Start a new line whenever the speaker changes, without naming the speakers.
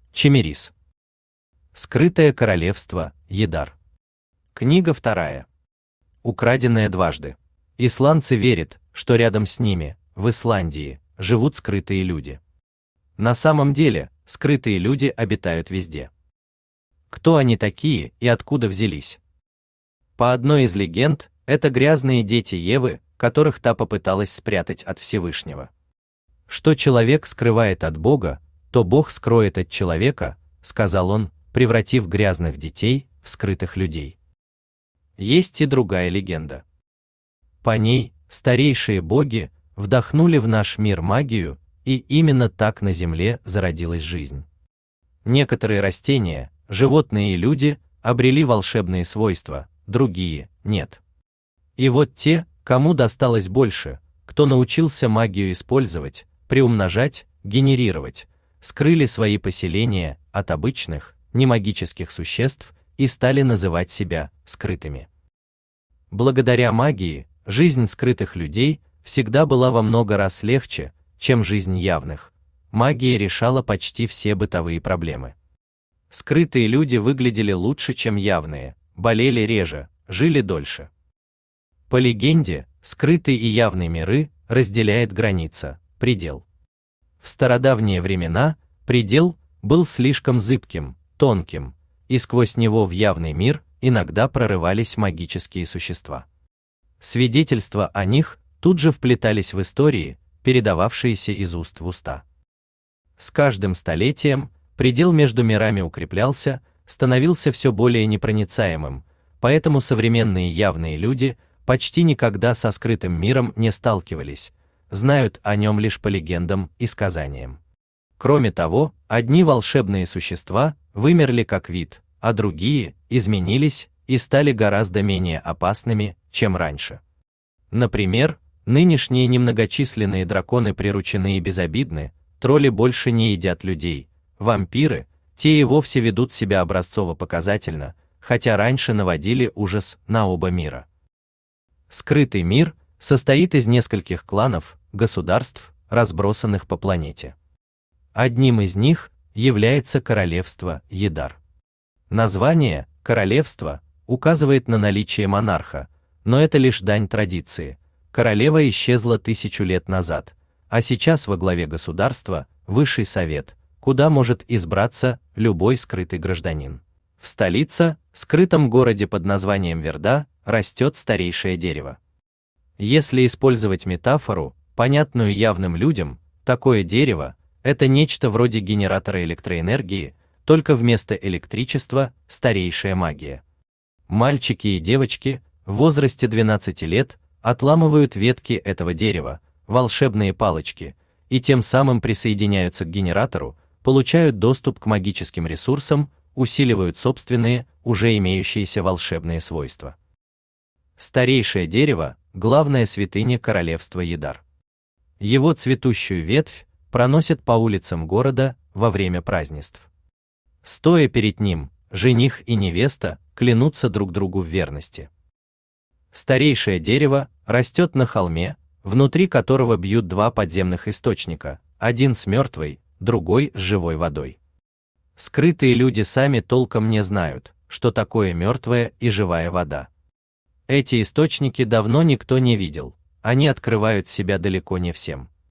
Чимерис. Скрытое королевство, Едар. Книга 2. Украденное дважды. Исландцы верят, что рядом с ними, в Исландии, живут скрытые люди. На самом деле, скрытые люди обитают везде. Кто они такие и откуда взялись? По одной из легенд, это грязные дети Евы, которых та попыталась спрятать от Всевышнего. Что человек скрывает от Бога, то Бог скроет от человека, сказал он, превратив грязных детей в скрытых людей. Есть и другая легенда. По ней старейшие боги вдохнули в наш мир магию, и именно так на земле зародилась жизнь. Некоторые растения, животные и люди обрели волшебные свойства, другие – нет. И вот те, кому досталось больше, кто научился магию использовать, приумножать, генерировать, скрыли свои поселения от обычных, немагических существ и стали называть себя скрытыми. Благодаря магии, жизнь скрытых людей всегда была во много раз легче, чем жизнь явных. Магия решала почти все бытовые проблемы. Скрытые люди выглядели лучше, чем явные, болели реже, жили дольше. По легенде, скрытые и явные миры разделяет граница, предел. В стародавние времена предел был слишком зыбким, тонким, и сквозь него в явный мир иногда прорывались магические существа. Свидетельства о них тут же вплетались в истории, передававшиеся из уст в уста. С каждым столетием предел между мирами укреплялся, становился все более непроницаемым, поэтому современные явные люди почти никогда со скрытым миром не сталкивались, знают о нем лишь по легендам и сказаниям. Кроме того, одни волшебные существа вымерли как вид, а другие изменились и стали гораздо менее опасными, чем раньше. Например, нынешние немногочисленные драконы приручены и безобидны, тролли больше не едят людей, вампиры, те и вовсе ведут себя образцово-показательно, хотя раньше наводили ужас на оба мира. Скрытый мир состоит из нескольких кланов, государств, разбросанных по планете. Одним из них является королевство Едар. Название «королевство» указывает на наличие монарха, но это лишь дань традиции. Королева исчезла 1000 лет назад, а сейчас во главе государства Высший Совет, куда может избраться любой скрытый гражданин. В столице, скрытом городе под названием Верда, растет старейшее дерево. Если использовать метафору, понятную явным людям, такое дерево – это нечто вроде генератора электроэнергии, только вместо электричества – старейшая магия. Мальчики и девочки в возрасте 12 лет отламывают ветки этого дерева, волшебные палочки, и тем самым присоединяются к генератору, получают доступ к магическим ресурсам, усиливают собственные, уже имеющиеся волшебные свойства. Старейшее дерево – главная святыня королевства Едар. Его цветущую ветвь проносят по улицам города во время празднеств. Стоя перед ним, жених и невеста клянутся друг другу в верности. Старейшее дерево растет на холме, внутри которого бьют два подземных источника, один с мертвой, другой с живой водой. Скрытые люди сами толком не знают, что такое мертвая и живая вода. Эти источники давно никто не видел, они открывают себя далеко не всем.